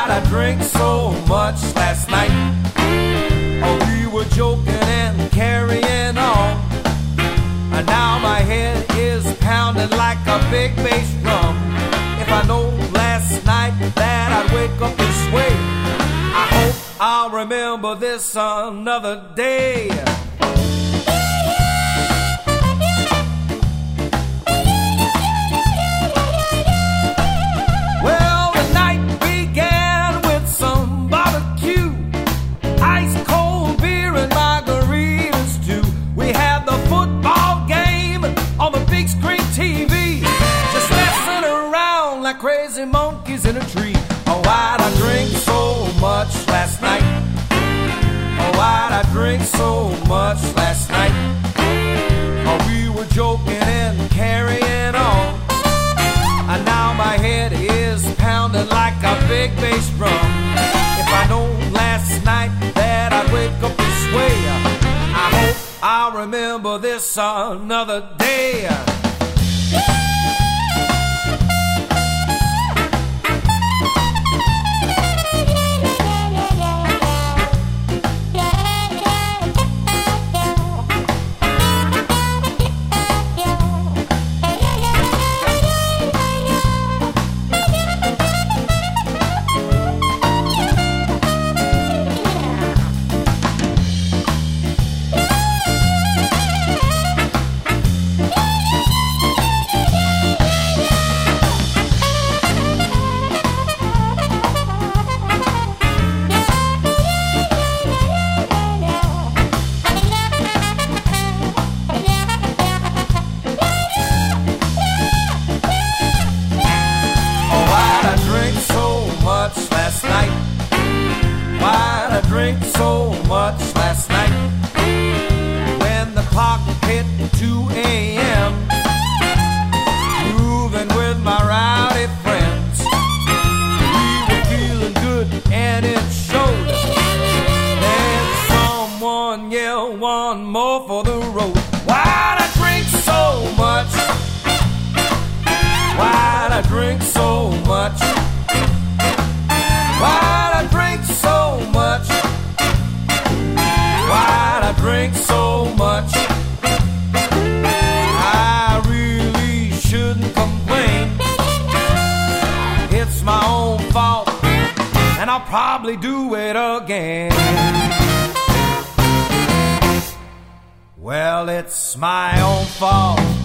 why'd I drink so much last night? Oh, we were joking and carrying on, and now my head is pounding like a big bass drum. If I know last night that I'd wake up this way, I hope I'll remember this another day. Well, the night began with some barbecue, ice cold beer and margaritas too. We had the football game on the big screen TV, just messing around like crazy monkeys in a tree. Oh, why'd I drink so much last night? Oh, why'd I drink so much last night? Oh, we were joking and carrying on, and now my head is pounding like a big bass drum. If I know last night that I'd wake up this way, I hope I'll remember this another day. Last night, why'd I drink so much last night? When the clock hit 2 a.m., moving with my rowdy friends, we were feeling good and it showed. Then someone yelled one more for the road. Why'd I drink so much? Why'd I drink so much? Why'd I drink so much? Why'd I drink so much? I really shouldn't complain. It's my own fault, and I'll probably do it again. Well, it's my own fault,